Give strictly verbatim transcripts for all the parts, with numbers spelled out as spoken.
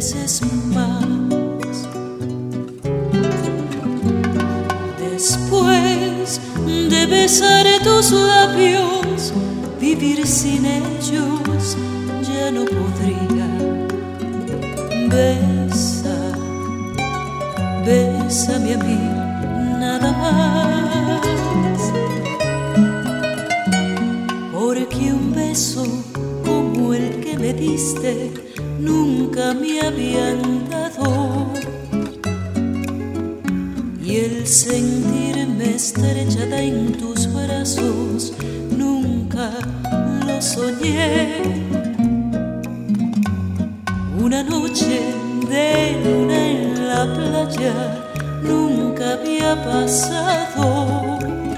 veces más. Después de besar tus labios, vivir sin ellos ya no podría. Besa, bésame a mí nada más, porque un beso como el que me diste nunca me habían dado, y el sentirme estrechada en tus brazos nunca lo soñé. Una noche de luna en la playa nunca había pasado,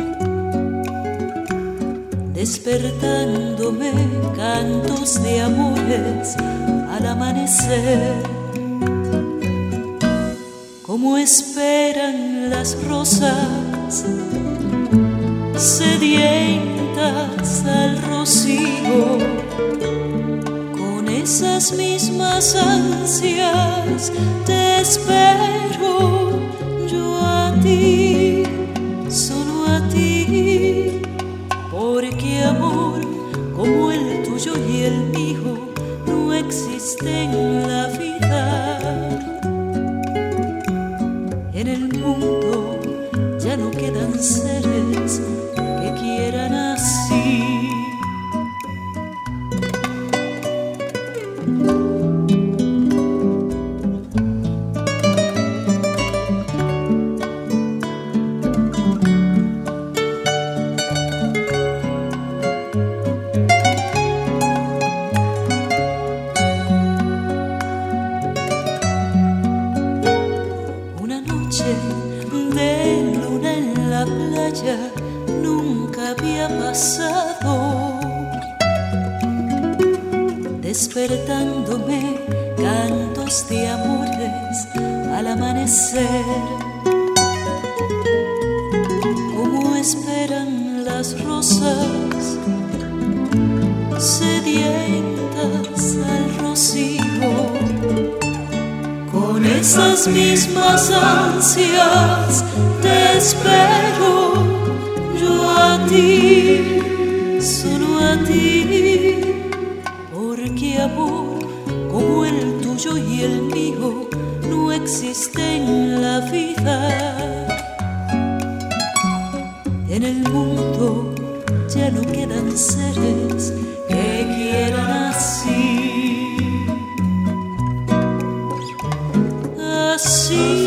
despertándome cantos de amores al amanecer, como esperan las rosas sedientas al rocío. Con esas mismas ansias te espero yo a ti, solo a ti, porque amor como el tuyo y el mío no existe en la vida. En el mundo ya no quedan seres que quieran así. De luna en la playa nunca había pasado, despertándome cantos de amores al amanecer, como esperan las rosas sedientas al rocío. Con esas mismas ansias te espero yo a ti, solo a ti, porque amor como el tuyo y el mío no existe en la vida. En el mundo ya no quedan seres que quieran así. Así